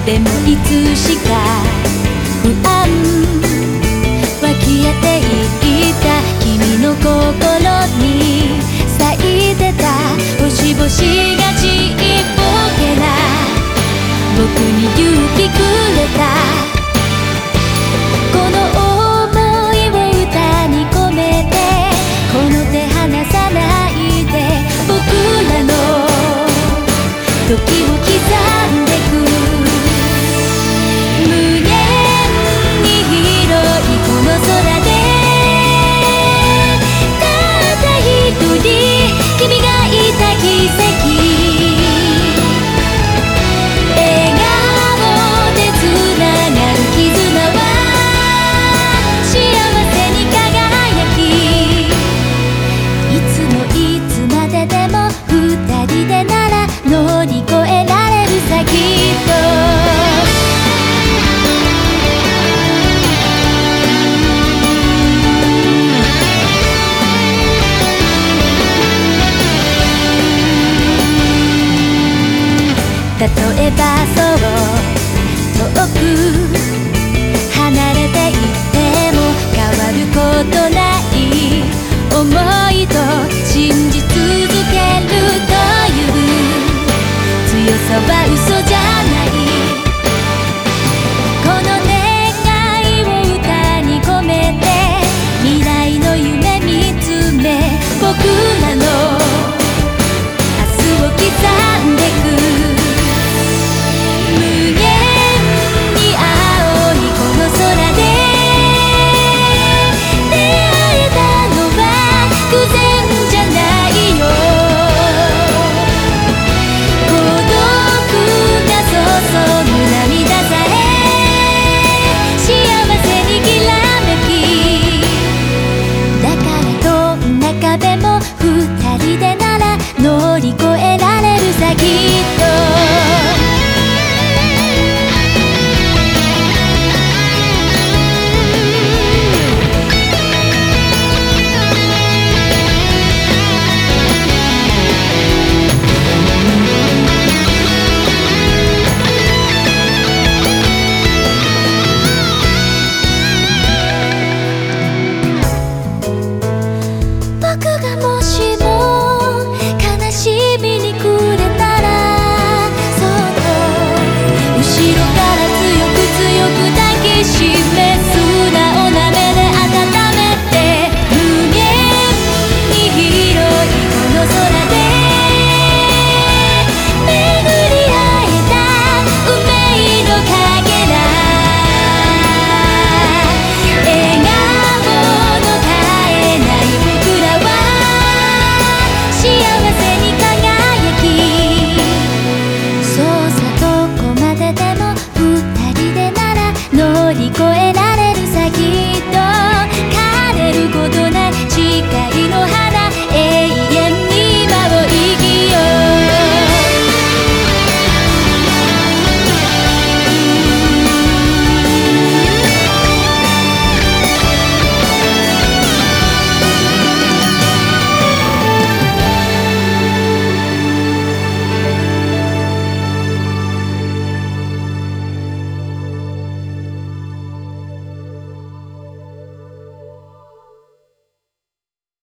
でもいつしか不安湧き当ていた君の心に咲いてた星々がちっぽけな僕に勇気くれたこの想いを歌に込めてこの手離さないで僕らの時を刻んでく胸に広いこの空でたった一人君がいた奇跡笑顔でつながる絆は幸せに輝きいつもいつまででも二人でなら乗り越えられるさきっと例えばそう遠く離れていっても変わることない想いと信じ続けるという強さは嘘じゃないこの願いを歌に込めて未来の夢見つめ僕らの明日を刻んでく無限に青いこの空で出会えたのは偶然じゃないよ孤独が注ぐ涙さえ幸せにきらめきだからどんな壁も二人でなら乗り越えられるさきっと僕がもしも悲しみに暮れたらそっと後ろから